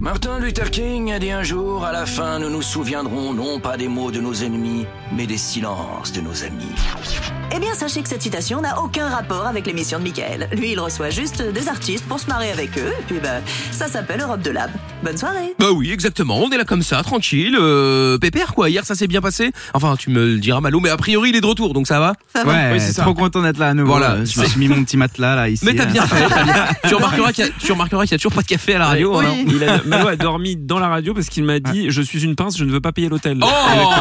Martin Luther King a dit un jour, à la fin, nous nous souviendrons non pas des mots de nos ennemis, mais des silences de nos amis. Eh bien, sachez que cette citation n'a aucun rapport avec l'émission de Mickaël. Lui, il reçoit juste des artistes pour se marrer avec eux, et puis ça s'appelle Europe de Lab. Bonne soirée. Bah oui, exactement, on est là comme ça, tranquille, pépère quoi, hier ça s'est bien passé. Enfin, tu me le diras Malo, mais a priori il est de retour, donc ça va. Ça va. Ouais, Oui, c'est ça. trop content d'être là à nouveau. Voilà, je me suis mis mon petit matelas là ici. Mais t'as bien fait, t'as bien. Tu remarqueras qu'il y a toujours pas de café à la radio. Oui. Hein. Malo a dormi dans la radio parce qu'il m'a dit je suis une pince, je ne veux pas payer l'hôtel. Oh,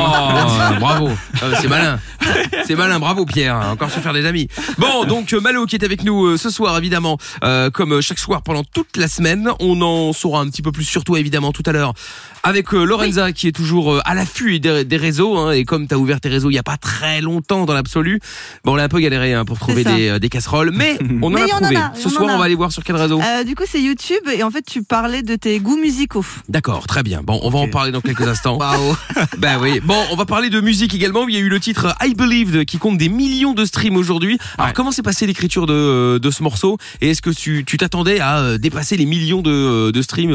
bravo, c'est malin. C'est malin, bravo Pierre, encore se faire des amis. Bon, donc Malo qui est avec nous ce soir évidemment, comme chaque soir pendant toute la semaine. On en saura un petit peu plus sur toi évidemment tout à l'heure avec Lorenza qui est toujours à l'affût des réseaux, hein, et comme t'as ouvert tes réseaux il y a pas très longtemps dans l'absolu, bon on a un peu galéré pour trouver des casseroles, mais on en a trouvé. Ce soir on va aller voir sur quel réseau. Du coup c'est YouTube et en fait tu parlais de tes goûts musicaux. D'accord, très bien. Bon, on va en parler dans quelques instants. Ben oui. Bon, on va parler de musique également. Il y a eu le titre I Believe qui compte des millions de streams aujourd'hui. Alors comment s'est passée l'écriture de ce morceau, et est-ce que tu t'attendais à dépasser les millions de streams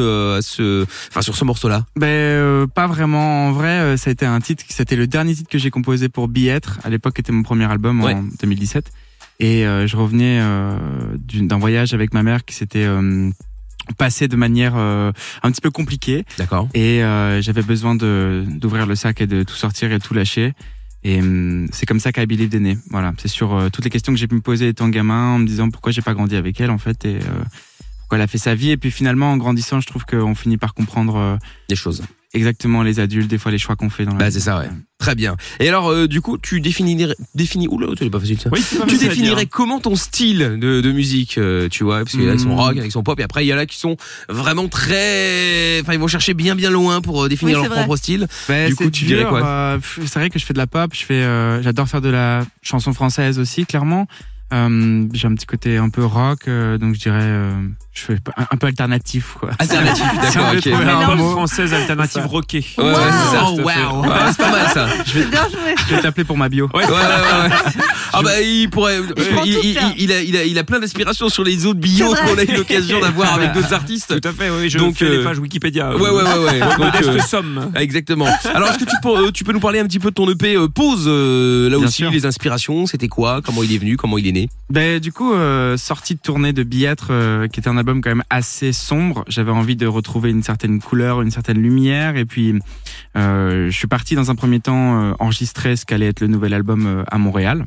sur ce morceau-là? Pas vraiment. En vrai, ça a été c'était le dernier titre que j'ai composé pour Be Être. À l'époque, c'était mon premier album en 2017. Et je revenais d'un voyage avec ma mère qui s'était passé de manière un petit peu compliquée. D'accord. Et j'avais besoin d'ouvrir le sac et de tout sortir et tout lâcher. Et c'est comme ça qu'I Believe est né. Voilà, c'est sur toutes les questions que j'ai pu me poser étant gamin, en me disant pourquoi j'ai pas grandi avec elle en fait, et pourquoi elle a fait sa vie. Et puis finalement, en grandissant, je trouve qu'on finit par comprendre des choses. Exactement, les adultes, des fois les choix qu'on fait dans la vie. C'est ça, ouais. Très bien. Et alors, du coup, tu définirais... Oula, c'est pas facile ça. Oui, tu définirais comment ton style de musique, tu vois, parce qu'il y a qui sont rock, qui sont pop, et après il y a là qui sont vraiment très... Enfin, ils vont chercher bien loin pour définir leur propre style. Du coup, tu dirais quoi? C'est vrai que je fais de la pop, j'adore faire de la chanson française aussi, clairement. J'ai un petit côté un peu rock, donc je dirais... je fais un peu alternatif, quoi. Alternatif, d'accord, ok. Un pop française alternative rockée. Ouais, c'est ça. Oh, wow. C'est pas mal ça. Je vais t'appeler pour ma bio. Ouais. Ah bah il pourrait. Il a plein d'inspirations sur les autres bios qu'on a eu l'occasion d'avoir avec d'autres artistes. Tout à fait, oui. Je fais les pages Wikipédia. Ouais. Modeste somme. Exactement. Alors est-ce que tu peux nous parler un petit peu de ton EP Pause, là bien aussi sûr. Les inspirations, c'était quoi? Comment il est venu? Comment il est né? Du coup, sortie de tournée de Be Être, qui était un album quand même assez sombre. J'avais envie de retrouver une certaine couleur, une certaine lumière, et puis je suis parti dans un premier temps enregistrer ce qu'allait être le nouvel album à Montréal.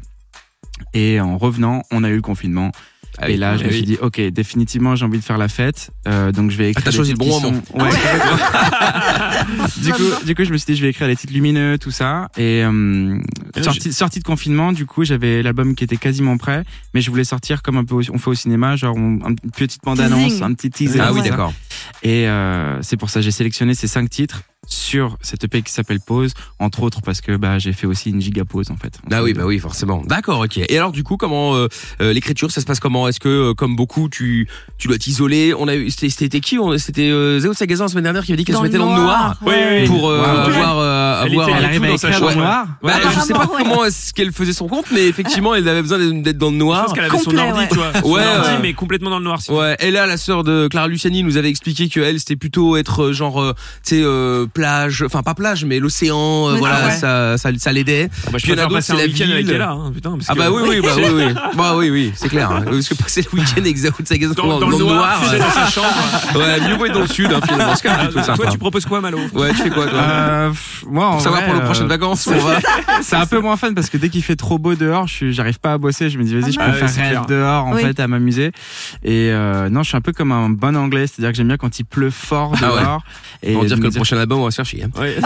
Et en revenant, on a eu le confinement. Et là, je me suis dit, ok, définitivement, j'ai envie de faire la fête. Donc, je vais écrire. T'as choisi le bon moment. Ouais. du coup, je me suis dit, je vais écrire les titres lumineux, tout ça. Et sortie de confinement, du coup, j'avais l'album qui était quasiment prêt, mais je voulais sortir comme un peu on fait au cinéma, genre une petite bande-annonce, un petit teaser. Ah oui, d'accord. Et c'est pour ça que j'ai sélectionné ces 5 titres sur cette EP qui s'appelle Pause, entre autres parce que j'ai fait aussi une giga pause en fait. Ah oui, forcément. D'accord, ok. Et alors du coup, comment l'écriture, ça se passe comment? Est-ce que comme beaucoup, tu dois t'isoler? On a eu, c'était qui? C'était Zéo Sagazan la semaine dernière qui avait dit qu'elle se mettait dans le noir pour avoir. Elle arrive à écrire dans le noir. Je sais pas comment est-ce qu'elle faisait son compte, mais effectivement, elle avait besoin d'être dans le noir. Je pense qu'elle avait son ordi, tu vois. Son ordi, mais complètement dans le noir. Ouais. Et là, la sœur de Clara Luciani nous avait expliqué que elle, c'était plutôt être genre, tu sais, plage, enfin pas plage, mais l'océan, voilà, ça l'aidait. Je peux faire passer un week-end avec elle, hein, putain. Ah bah oui. Bah oui, c'est clair. Parce que passer le week-end avec Zao de Sagazan dans le noir, dans sa chambre. Ouais, mieux vaut être dans le sud, finalement. C'est quand même plutôt sympa. Toi, tu proposes quoi, Malo? Ouais, tu fais quoi, toi? Moi, pour savoir pour les prochaines vacances, c'est un peu moins fun parce que dès qu'il fait trop beau dehors, j'arrive pas à bosser. Je me dis vas-y, je peux faire dehors en fait, à m'amuser. Et non, je suis un peu comme un bon anglais, c'est-à-dire que j'aime bien quand il pleut fort dehors. Et pour dire que le prochain album, on va se faire chier.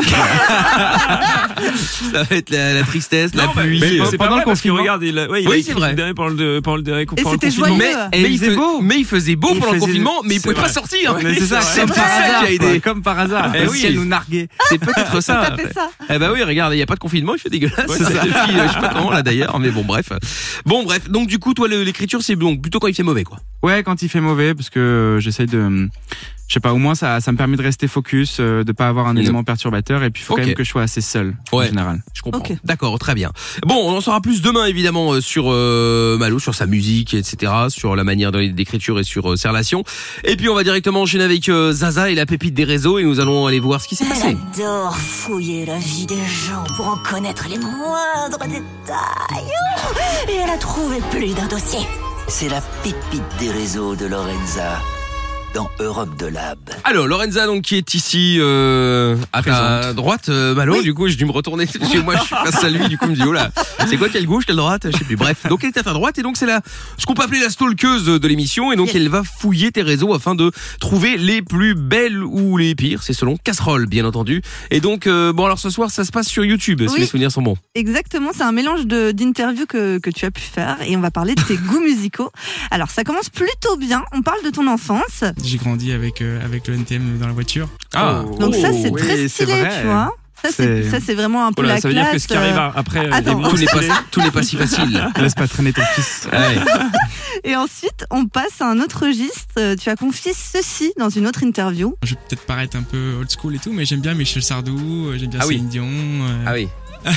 Ça va être la tristesse, la pluie. C'est pendant le confinement. Regarde, il a c'est vrai. Pendant le et c'était joyeux. Mais il faisait beau pendant le confinement, mais il pouvait pas sortir. C'est ça, c'est ça qui a aidé. Comme par hasard. Et oui, elle nous narguait. C'est peut-être ça. Eh bah oui, regarde, il y a pas de confinement, il fait dégueulasse. Je sais pas comment là d'ailleurs, mais bon bref. Donc du coup, toi l'écriture, c'est donc plutôt quand il fait mauvais, quoi. Ouais, quand il fait mauvais, parce que j'essaie de je sais pas, au moins ça me permet de rester focus, de pas avoir un élément perturbateur, et puis il faut quand même que je sois assez seul en général. Je comprends. D'accord, très bien. Bon, on en saura plus demain évidemment sur Malo, sur sa musique, etc., sur la manière d'écriture et sur ses relations. Et puis on va directement enchaîner avec Zaza et la pépite des réseaux, et nous allons aller voir ce qui s'est passé. Elle adore fouiller la vie des gens pour en connaître les moindres détails. Et elle a trouvé plus d'un dossier. C'est la pépite des réseaux de Lorenza dans Europe de Lab. Alors Lorenza donc qui est ici à ta droite, Malo, du coup j'ai dû me retourner chez moi, je suis face à lui, du coup je me dis oh là, c'est quoi, quelle gauche, quelle droite, je sais plus. Bref, donc elle est à ta droite, et donc c'est ce qu'on peut appeler la stalkeuse de l'émission, et donc elle va fouiller tes réseaux afin de trouver les plus belles ou les pires, c'est selon Casserole bien entendu. Et donc bon, alors ce soir ça se passe sur YouTube, si les souvenirs sont bons. Exactement, c'est un mélange d'interviews que tu as pu faire, et on va parler de tes goûts musicaux. Alors ça commence plutôt bien, on parle de ton enfance. J'ai grandi avec le NTM dans la voiture. Donc ça c'est très stylé, tu vois. Ça c'est vraiment un peu la classe. Ça veut dire que ce qui arrive après, tout n'est pas si facile. Laisse pas traîner ton fils. Ouais. Et ensuite, on passe à un autre registre. Tu as confié ceci dans une autre interview. Je vais peut-être paraître un peu old school et tout, mais j'aime bien Michel Sardou, j'aime bien Céline Dion. Ah oui.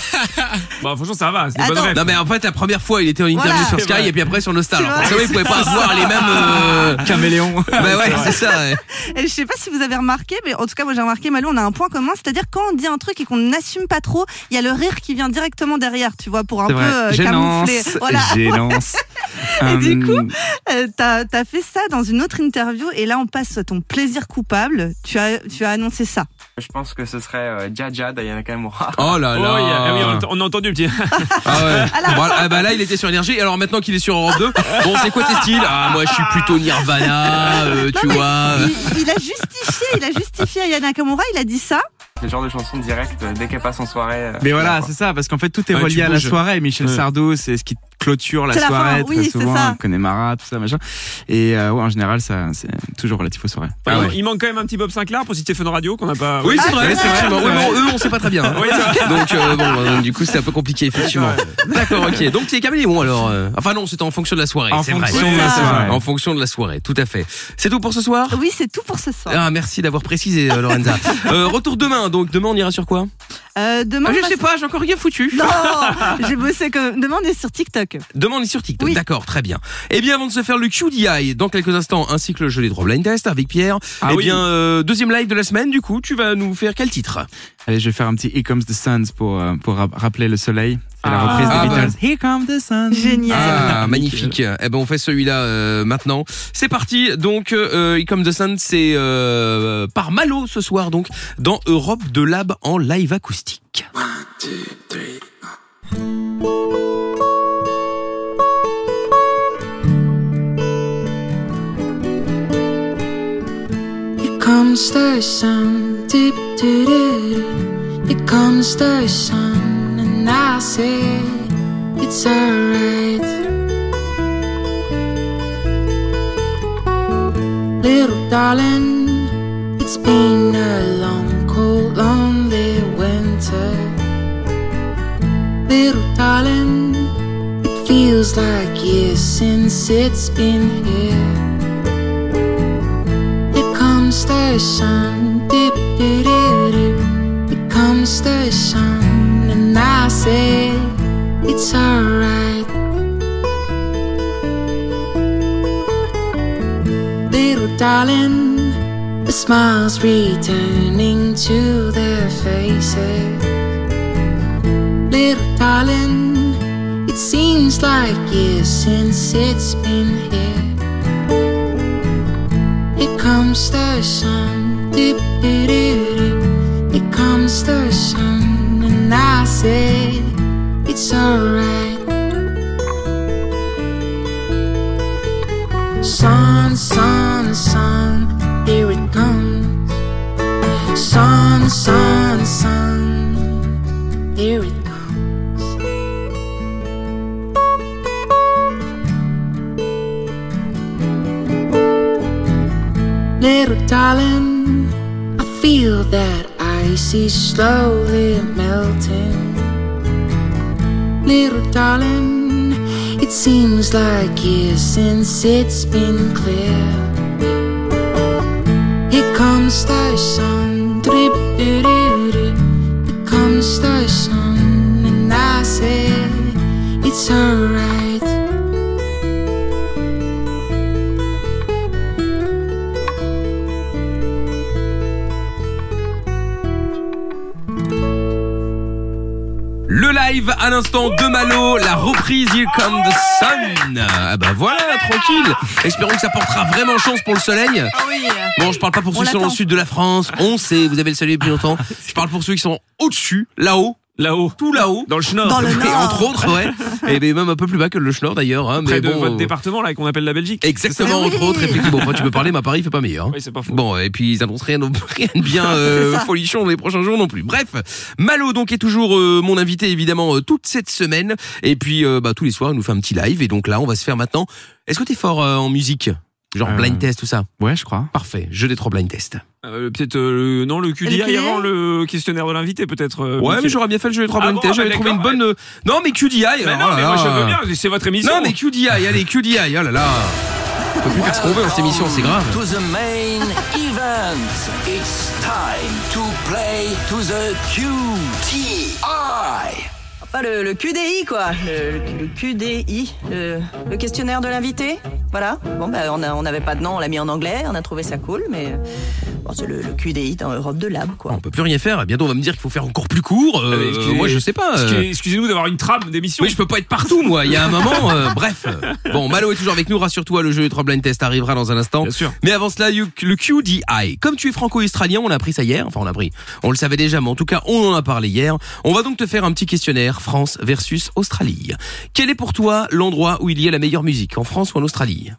Bon, franchement, ça va, c'est des bonnes rêves. Non, mais en fait, la première fois, il était en interview sur Sky, et puis après sur Nostal. Alors, forcément, il pouvait pas avoir les mêmes caméléons. Bah ouais, c'est ça. Ouais. Et je sais pas si vous avez remarqué, mais en tout cas, moi j'ai remarqué, Malou, on a un point commun, c'est-à-dire quand on dit un truc et qu'on n'assume pas trop, il y a le rire qui vient directement derrière, tu vois, pour un peu camoufler. Voilà. Gênance. Et du coup, t'as fait ça dans une autre interview, et là on passe à ton plaisir coupable. Tu as annoncé ça. Je pense que ce serait Jaja d'Ayana Nakamura. Oh là là. Oui, on a entendu le petit. Ah ouais. Bon, bah là, il était sur Énergie. Alors maintenant qu'il est sur Europe 2, bon, c'est quoi tes styles? Ah, moi, je suis plutôt Nirvana, tu vois. Il a justifié Ayana Nakamura, il a dit ça. C'est le genre de chanson directe dès qu'elle passe en soirée. Mais voilà, c'est ça, parce qu'en fait, tout est relié à la soirée. Michel Sardou, c'est ce qui clôture la soirée très souvent. Connemara, tout ça, machin. Et en général, ça, c'est toujours relatif aux soirées. Il manque quand même un petit Bob Sinclair pour citer Fun Radio qu'on n'a pas. Oui, c'est vrai. Eux, on sait pas très bien. Donc, bon, du coup, c'est un peu compliqué, effectivement. D'accord, ok. Donc, t'es caméléon, alors. Enfin, non, c'était en fonction de la soirée. C'est vrai. En fonction de la soirée, tout à fait. C'est tout pour ce soir? Oui, c'est tout pour ce soir. Ah, merci d'avoir précisé, Lorenza. Retour demain. Donc, demain, on ira sur quoi? Demain, je sais pas, j'ai encore rien foutu. Non, j'ai bossé comme. Demain, on est sur TikTok. Demain, on est sur TikTok. D'accord, très bien. Eh bien, avant de se faire le QDI dans quelques instants, ainsi que le jeu des 3 blind test avec Pierre. Deuxième live de la semaine, du coup, tu vas nous faire quel titre? Allez, je vais faire un petit Here Comes the Sun pour rappeler le soleil. C'est la reprise des Beatles. Here Comes the Sun. Génial. Ah, magnifique. Eh ben, on fait celui-là maintenant. C'est parti. Donc, Here Comes the Sun, c'est par Malo ce soir, donc, dans Europe de Lab en live acoustique. 1, 2, 3. Here comes the sun, dip, dip, dip. Here comes the sun, and I say it's alright. Little darling, it's been a long, cold, lonely winter. Little darling, it feels like years since it's been here. Here comes the sun, dip, dip, dip, dip. Here comes the sun, and I say it's alright. Little darling, the smiles returning to their faces. Little darling, it seems like years since it's been here. Here comes the sun, dip, dip, dip, dip. Here comes the sun, and I say it's alright. Sun, sun, sun, here it comes. Sun, sun, sun, here it comes. Little darling, I feel that ice is slowly melting. Little darling, it seems like years since it's been clear. Here comes the sun, here comes the sun, and I said it's alright. Le live à l'instant de Malo, la reprise Here Comes the Sun. Ah bah voilà, tranquille. Espérons que ça portera vraiment chance pour le soleil. Ah oui. Bon, je parle pas pour ceux qui sont dans le sud de la France. On sait, vous avez le soleil depuis longtemps. Je parle pour ceux qui sont au-dessus, là-haut. Là-haut. Tout là-haut. Dans le Schnorr. Dans le Et Nord. entre autres, ouais. Et ben même un peu plus bas que le Schnorr d'ailleurs. Hein, Près mais de bon, votre département, là, qu'on appelle la Belgique. Exactement, Oui. entre autres, effectivement. Enfin, tu peux parler, mais à Paris, il fait pas meilleur. Hein. Oui, c'est pas faux. Bon, et puis ils annoncent rien de bien C'est ça. folichon dans les prochains jours non plus. Bref, Malo donc est toujours mon invité évidemment toute cette semaine. Et puis tous les soirs, il nous fait un petit live. Et donc là, on va se faire maintenant. Est-ce que t'es fort en musique? Genre blind test, tout ça? Ouais, je crois. Parfait, jeu des 3 blind tests. Peut-être non, le QDI avant le questionnaire de l'invité, peut-être. Ouais, mais j'aurais bien fait le jeu des 3 blind tests. J'avais trouvé une bonne. Non, mais QDI. Mais non, mais moi je veux bien, c'est votre émission. Non, mais QDI, allez, QDI, oh là là. On peut plus faire ce qu'on veut dans cette émission, c'est grave. To the main event. It's time to play to the QDI. Enfin, le QDI, quoi. Le QDI, le questionnaire de l'invité. Voilà. Bon, ben, on n'avait pas de nom, on l'a mis en anglais, on a trouvé ça cool, mais bon, c'est le QDI dans Europe de Lab, quoi. On peut plus rien faire. Bientôt, on va me dire qu'il faut faire encore plus court. Moi, je sais pas. Excusez-nous d'avoir une trame d'émission. Oui, je peux pas être partout, moi. Il y a un moment. Bref. Bon, Malo est toujours avec nous. Rassure-toi, le jeu des 3 blind tests arrivera dans un instant. Bien sûr. Mais avant cela, le QDI. Comme tu es franco-australien, on a appris ça hier. Enfin, on le savait déjà, mais en tout cas, on en a parlé hier. On va donc te faire un petit questionnaire. France versus Australie. Quel est pour toi l'endroit où il y a la meilleure musique, en France ou en Australie?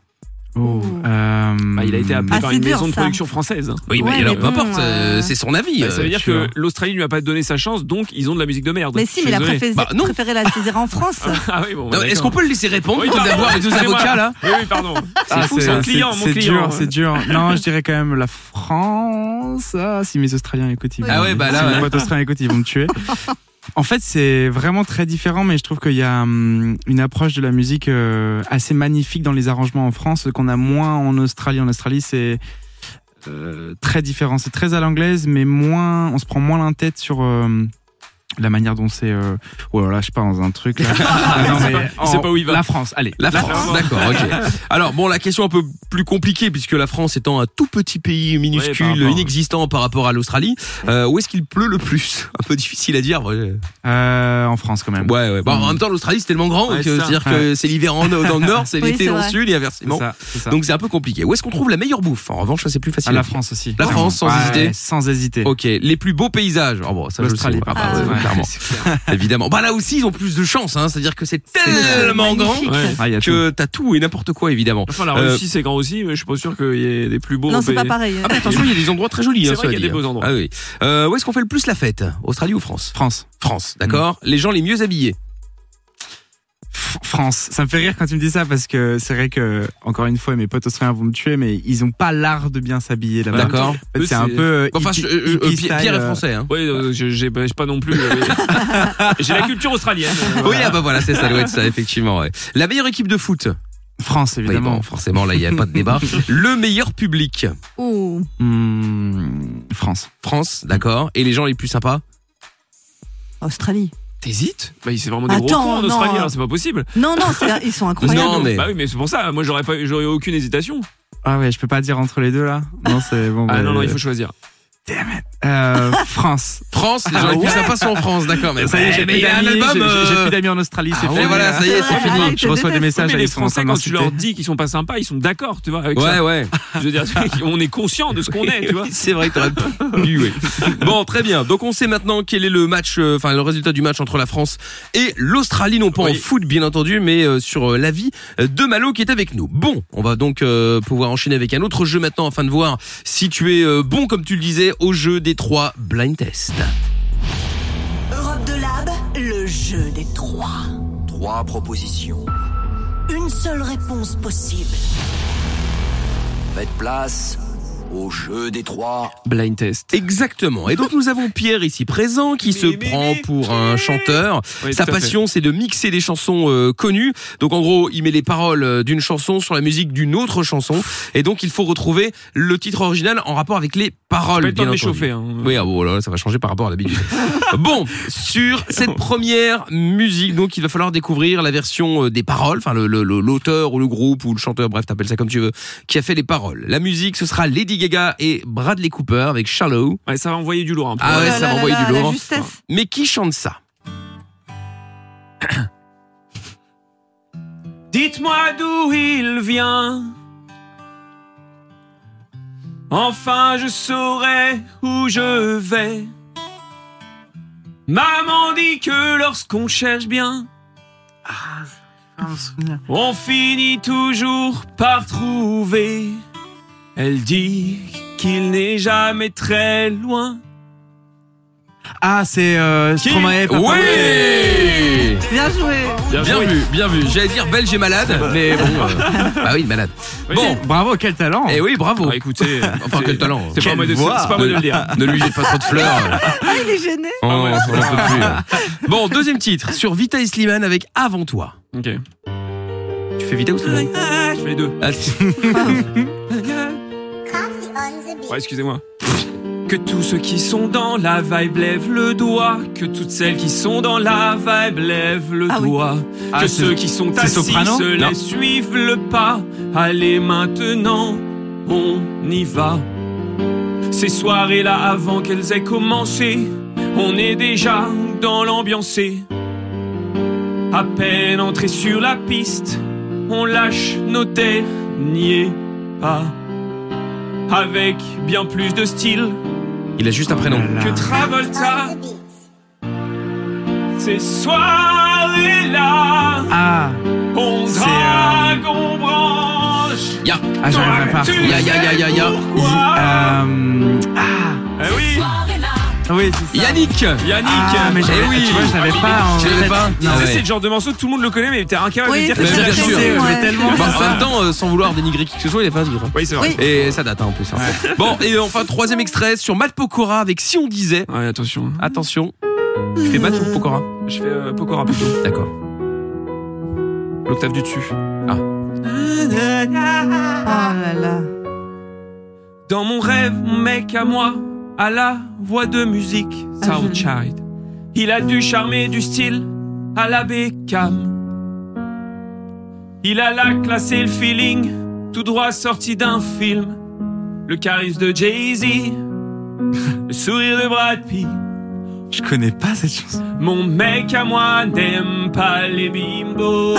Il a été appelé par une dur, maison de ça. production française. Oui, Ouais, mais alors, mais peu bon, importe, c'est son avis. Ça veut dire que l'Australie lui a pas donné sa chance, donc ils ont de la musique de merde. Mais si, mais il a non. préféré la saisir en France. Ah oui, bon. Non, est-ce qu'on peut le laisser répondre Oui, plutôt que pardon, d'avoir les deux excusez-moi. avocats là? Oui, pardon. C'est fou, c'est mon client. C'est dur. Non, je dirais quand même la France. Ah, si mes Australiens écoutent, ils vont, Ah ouais, bah là, si ouais. mes potes Australiens écoutent, ils vont me tuer. En fait, c'est vraiment très différent, mais je trouve qu'il y a une approche de la musique assez magnifique dans les arrangements en France qu'on a moins en Australie. En Australie, c'est très différent. C'est très à l'anglaise, mais moins, on se prend moins la tête sur la manière dont c'est. Voilà, je sais pas, dans un truc. Là. Non, mais il sait pas où il va. La France, allez. La France, d'accord, ok. Alors bon, la question un peu plus compliquée puisque la France étant un tout petit pays minuscule, Ouais, par rapport. inexistant par rapport à l'Australie, où est-ce qu'il pleut le plus? Un peu difficile à dire. Ouais, En France quand même. ouais. Bon, en même temps, l'Australie c'est tellement grand, Ouais, donc, c'est ça. c'est-à-dire que c'est l'hiver dans le nord, c'est Oui, l'été c'est dans le vrai. sud et inversement. C'est ça. Donc c'est un peu compliqué. Où est-ce qu'on trouve la meilleure bouffe? En revanche, ça c'est plus facile. La à dire. France aussi. La France, sans hésiter. Sans hésiter. Ok, les plus beaux paysages. Oh bon, ça je le sais. L'Australie, Ah, par bah, contre. ouais, clairement. C'est clair. Évidemment. Bah là aussi, ils ont plus de chance, hein. C'est-à-dire que c'est tellement grand Ouais. Ah, il y a tout. que t'as tout et n'importe quoi, évidemment. Enfin, la Russie c'est grand aussi, mais je suis pas sûr qu'il y ait des plus beaux. Non, c'est pas pays. pareil. Ah, mais attention, il y a des endroits très jolis. C'est hein, vrai cela qu'il y a dit, des beaux hein. endroits. Ah oui. Où est-ce qu'on fait le plus la fête? Australie ou France? France. France, d'accord. Les gens les mieux habillés. France. Ça me fait rire quand tu me dis ça parce que c'est vrai que, encore une fois, mes potes australiens vont me tuer, mais ils ont pas l'art de bien s'habiller là-bas. D'accord. En fait, c'est un peu. Enfin, hippie Pierre style, est français. Hein. Oui, j'ai pas non plus. J'ai la culture australienne. Oui, ah bah voilà, ça doit être ça, effectivement. Ouais. La meilleure équipe de foot. France, Oui, évidemment. bon, forcément, là, il n'y a pas de débat. Le meilleur public. Oh. France. France, d'accord. Et les gens les plus sympas? Australie. T'hésites? Bah, c'est vraiment des gros Attends, cons en non. Australie, alors c'est pas possible. Non, ils sont incroyables. Non, mais. Bah oui, mais c'est pour ça. Moi, j'aurais aucune hésitation. Ah ouais, je peux pas dire entre les deux là. Non, c'est bon. Ah non, il faut choisir. France. France, les gens les plus sympas sont en France, d'accord. Mais Ça y est, j'ai mais plus il y a un d'amis. album. J'ai plus d'amis en Australie, c'est Ah fait. ouais, voilà, ça y est, c'est Ouais, fini. ouais, Je reçois des messages. Mais les ils sont en Français, train quand de tu leur dis qu'ils sont pas sympas, ils sont d'accord, tu vois, avec ça. Ouais. Je veux dire, on est conscient de ce qu'on est, tu vois. C'est vrai que t'aurais pu, oui. Bon, très bien. Donc on sait maintenant quel est le match, enfin le résultat du match entre la France et l'Australie, non pas Oui. en foot bien entendu, mais sur l'avis de Malo qui est avec nous. Bon, on va donc pouvoir enchaîner avec un autre jeu maintenant afin de voir si tu es bon comme tu le disais au jeu des 3 blind tests. Europe de Lab, le jeu des 3. 3 propositions. Une seule réponse possible. Faites place au jeu des 3. Blind test. Exactement. Et donc nous avons Pierre ici présent qui se prend pour un chanteur. Oui, Sa tout à fait. passion c'est de mixer des chansons connues. Donc en gros il met les paroles d'une chanson sur la musique d'une autre chanson. Et donc il faut retrouver le titre original en rapport avec les paroles, pas le temps bien de entendu. m'échauffer. Hein. Oui, ah bon, là, ça va changer par rapport à l'habitude. Bon, sur cette première musique, donc il va falloir découvrir la version des paroles, enfin l'auteur ou le groupe ou le chanteur, bref, t'appelles ça comme tu veux, qui a fait les paroles. La musique, ce sera Lady Gaga et Bradley Cooper avec Shallow. Ouais, ça va envoyer du lourd un peu. Ah ouais, ça va envoyer du lourd. Mais qui chante ça? Dites-moi d'où il vient. Enfin je saurai où je vais. Maman dit que lorsqu'on cherche bien, on finit toujours par trouver. Elle dit qu'il n'est jamais très loin. Ah, c'est Stromae. Oui. Bien joué. Bien vu. J'allais dire belge et malade, mais bon. Ah oui, malade. Bon, bravo, quel talent. Eh oui, bravo. Ah, écoutez, enfin quel talent. C'est pas moi de le dire. Ne lui jette pas trop de fleurs. Ah, il est gêné. Oh, on en peut plus. Bon, deuxième titre sur Vita et Slimane avec Avant toi. Ok. Tu fais Vita ou Slimane? Je fais les deux. Ah, ouais, excusez-moi. Que tous ceux qui sont dans la vibe lèvent le doigt. Que toutes celles qui sont dans la vibe lèvent le doigt. Ah, que ceux qui sont assis se laissent suivre le pas. Allez maintenant, on y va. Ces soirées-là avant qu'elles aient commencé, on est déjà dans l'ambiancé. À peine entré sur la piste, on lâche nos derniers pas. Avec bien plus de style. Il a juste un prénom. Que Travolta. Ces soirées-là. Ah. On drague, on branche. Ya. Ah, j'arriverai pas. Ya. Oui. Oui, c'est ça. Yannick. Ah, mais j'avais, oui. tu vois, je l'avais pas en Tu l'avais tête. pas? Non, c'est le genre de morceau que tout le monde le connaît, mais t'es incapable de dire que mais c'est bien sûr. Mais tellement. Bah, en même temps, sans vouloir dénigrer qui que ce soit, il est facile. Oui, c'est vrai. Et ça date en plus. Bon, et enfin, troisième extrait sur Matt Pokora avec Si on disait. Ouais, attention. Attention. Tu fais Matt ou Pokora? Je fais Pokora plutôt. D'accord. L'octave du dessus. Ah. Oh là là. Dans mon rêve, mon mec à moi a la voix de musique Southchild. Il a du charme et du style à la Beckham. Il a la classe et le feeling, tout droit sorti d'un film. Le charisme de Jay-Z, le sourire de Brad Pitt. Je connais pas cette chanson. Mon mec à moi n'aime pas les bimbos.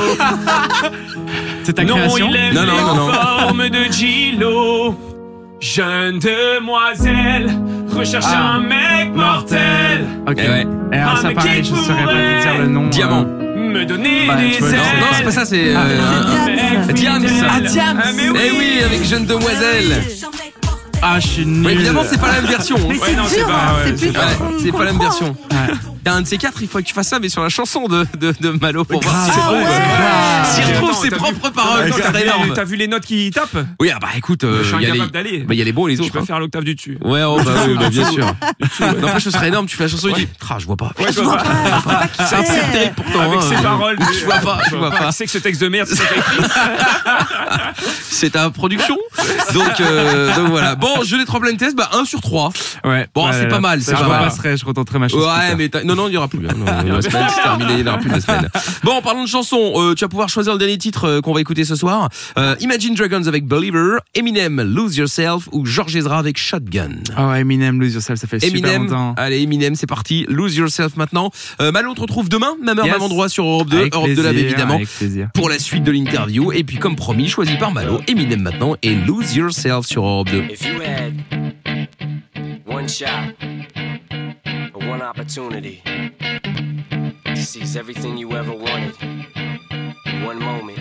C'est ta non, création? il aime les formes de Gilo. Jeune demoiselle, recherche un mec mortel. Ok, ouais. Et alors ça pareil, je saurais pas te dire le nom. Diamant. Me donner Bah, des tu vois, ailes. Non, c'est pas ça, c'est Diams. Ah, Diams. Eh oui, avec Jeune Demoiselle. Ah, je suis nul. Mais évidemment, c'est pas la même version. Mais Ouais, non, c'est dur, C'est pas la même version. Ouais. T'as un de ces quatre, il faudrait que tu fasses ça, mais sur la chanson de Malo pour voir grave. si Ah ouais. s'il retrouve Attends, ses t'as propres paroles. T'as C'est énorme. vu les notes qui tapent? Oui, ah bah écoute, Je suis il y a incapable les- d'aller. bah, il y a les bons et les Je autres. peux hein. faire l'octave du dessus. Ouais, oh, bah oui, bah, bien sûr. N'empêche, ce serait énorme, tu fais la chanson et tu dis, je vois pas. Ouais, je vois pas. C'est un peu terrible pourtant. Avec hein. ses paroles. Je vois pas. Tu sais que ce texte de merde, c'est ça qu'a écrit. C'est ta production. Donc voilà. Bon, je l'ai 3 blind tests, bah 1 sur 3. Ouais. Bon, c'est pas mal, c'est Je pas mal. repasserai, je retenterai ma chanson. Ouais, mais non, il y aura plus. Hein. Non, la semaine, c'est terminé, il n'y aura plus de semaine. Bon, en parlant de chansons, tu vas pouvoir choisir le dernier titre qu'on va écouter ce soir. Imagine Dragons avec Believer, Eminem, Lose Yourself ou George Ezra avec Shotgun. Oh, Eminem, Lose Yourself, ça fait super Eminem, longtemps. allez Eminem, c'est parti. Lose Yourself maintenant. Malo, on te retrouve demain, même heure, Yes. même endroit sur Europe 2, Avec Europe 2 Lab plaisir, évidemment, avec plaisir. pour la suite de l'interview. Et puis comme promis, choisi par Malo, Eminem maintenant et Lose Yourself sur Europe 2. If you had one shot or one opportunity to seize everything you ever wanted in one moment,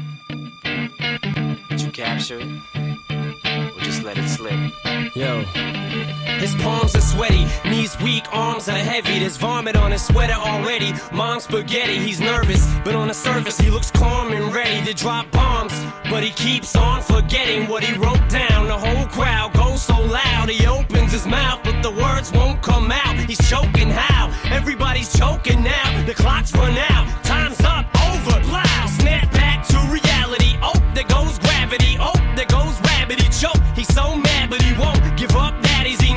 would you capture it or just let it slip? Yo. His palms are sweaty, knees weak, arms are heavy. There's vomit on his sweater already. Mom's spaghetti, he's nervous, but on the surface he looks calm and ready to drop bombs. But he keeps on forgetting what he wrote down. The whole crowd goes so loud, he opens his mouth, but the words won't come out. He's choking how? Everybody's choking now. The clock's run out, time's up, over, plow. Snap back to reality, oh, there goes gravity. Oh, there goes rabbit, he choke. He's so mad, but he won't give up, that is he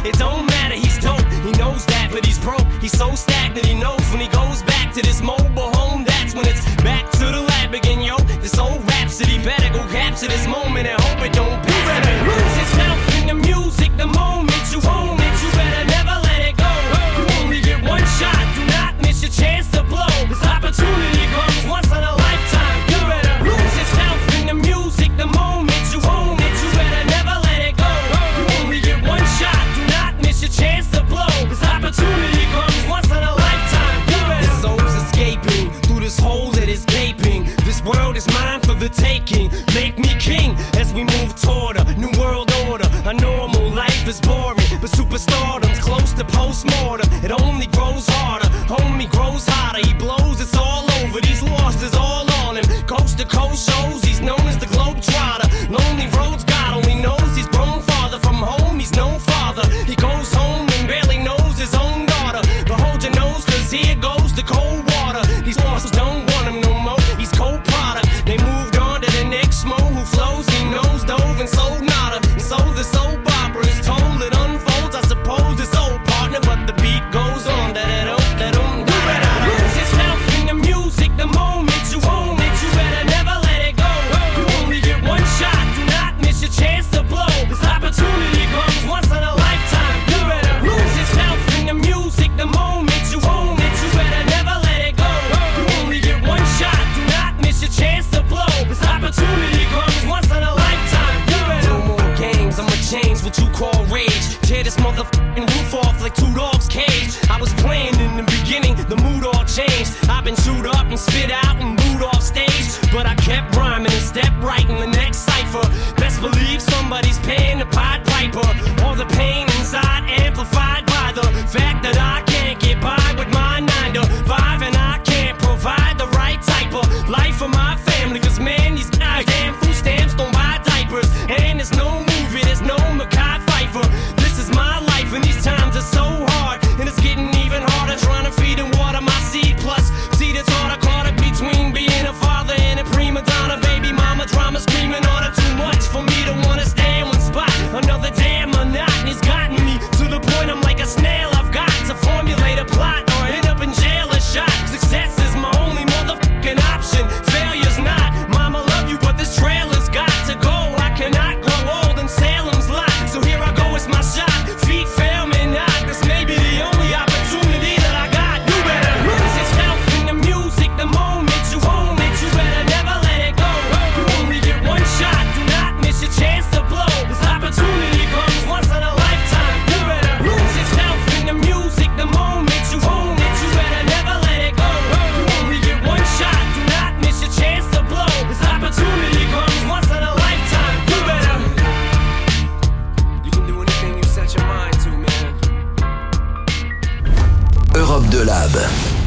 It don't matter, he's dope, he knows that, but he's broke. He's so stagnant, he knows when he goes back to this mobile home, that's when it's back to the lab again, yo. This old rhapsody better go capture this moment and hope it don't pass. You better lose yourself in the music the moment you own it. You better never let it go. You only get one shot, do not miss your chance to blow. This opportunity comes once in a lifetime. You better lose yourself in the music the moment you own it. You better never let it go. You only get one shot, do not miss your chance to blow. This opportunity comes once in a lifetime. You better. This soul's escaping through this hole that is gaping. This world is mine for the taking. Make me king as we move toward a new world order. A normal life is boring, but superstardom's close to postmortem. It only grows harder, homie grows hotter. He blows, it's all over. These losses all on him. Coast to coast shows, he's known as the Globetrotter. Lonely roads, God only knows he's grown farther from home. He's no father. He goes home and barely knows his own daughter. But hold your nose, cause here goes the cold water. These losses don't want him no more. He's cold product. They moved on to the next mo who flows. He knows dove and sold nada. And so the soap opera is told. It unfolds. I suppose it's old partner, but the beat goes on. Da-da-dum. You better lose yourself in the music the moment you own it. You better never let it go. You only get one shot. Do not miss your chance to blow. This opportunity comes once in a lifetime. You better lose yourself in the music the moment you own it. You better never let it go. You only get one shot. Do not miss your chance to blow. This opportunity comes once in a lifetime. You better. No more games. I'ma change what you call rage. Tear this motherfucking roof off like two dogs' cage. I was playing in the beginning, the mood all changed. I've been chewed up and spit out and booed off stage, but I kept rhyming and stepped right in the next cipher. Best believe somebody's paying the Pied Piper. All the pain inside amplified by the fact that I can't get by with my 9 to 5, and I can't provide the right type of life for my family. Cause man, these goddamn food stamps don't buy diapers, and there's no movie, there's no Mackay Pfeiffer. This is my life and these times are so hard, and it's getting even harder trying to feed and water my seed. Plus, see the thought I caught up between being a father and a prima donna. Baby mama drama screaming order too much for me to wanna stay in one spot. Another damn monotony's gotten me to the point I'm like a snail. I've got to formulate a plot or end up in jail or shot. Success is my only motherfucking option. Failure's not. Mama love you, but this trailer's got to go. I cannot grow old in Salem's Lot, so here I go, it's my shot. Feet fail me not. This may be the only opportunity that I got. You better lose yourself in the music the moment you own it. You better never let it go. You only get one shot. Do not miss your chance to blow. This opportunity comes once in a lifetime. You better lose yourself in the music the moment you own it. You better never let it go. You only get one shot. Do not miss your chance to blow. This opportunity comes once in a lifetime. You better. You can do anything you set your mind to, man. Europe 2 Lab.